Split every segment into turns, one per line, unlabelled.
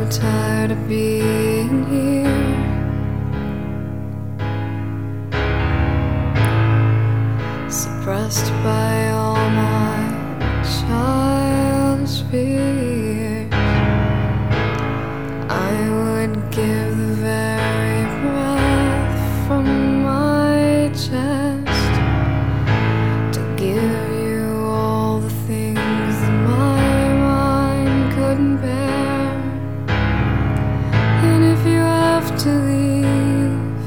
tired of being here. Suppressed by all my childish fears, I would give the very breath from my chest to give you all the things that my mind couldn't bear. And if you have to leave,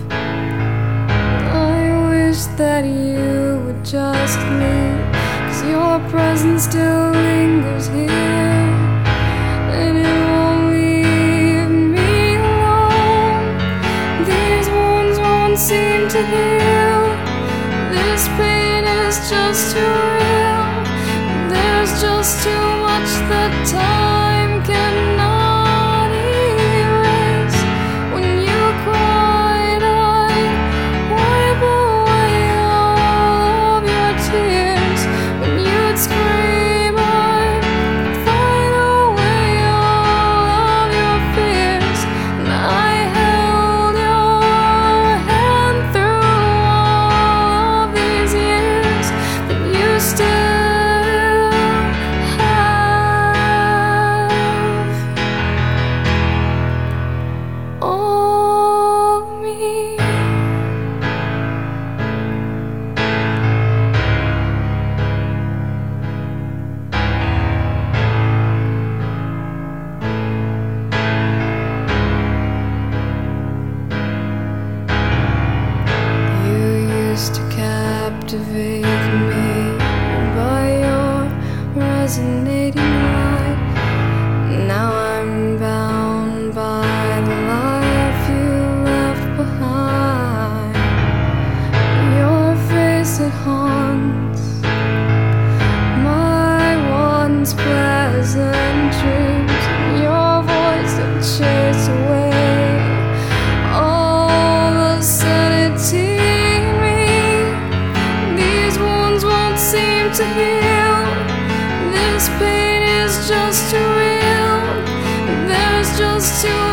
I wish that you would just leave, 'cause your presence still lingers here, and it won't leave me alone. These wounds won't seem to heal. This pain is just too real. There's just too much that time cannot erase. When you cried, I wipe away all of your tears. When you'd scream, I'd fight away all of your fears. And I held your hand through all of these years, but you still have all me. You used to captivate me by your resonating light. Now I'm bound by the life you left behind. Your face, it haunts my once pleasant dreams, and your voice that chased away all the sanity in me. These wounds won't seem to heal. This pain is just too real. There's just too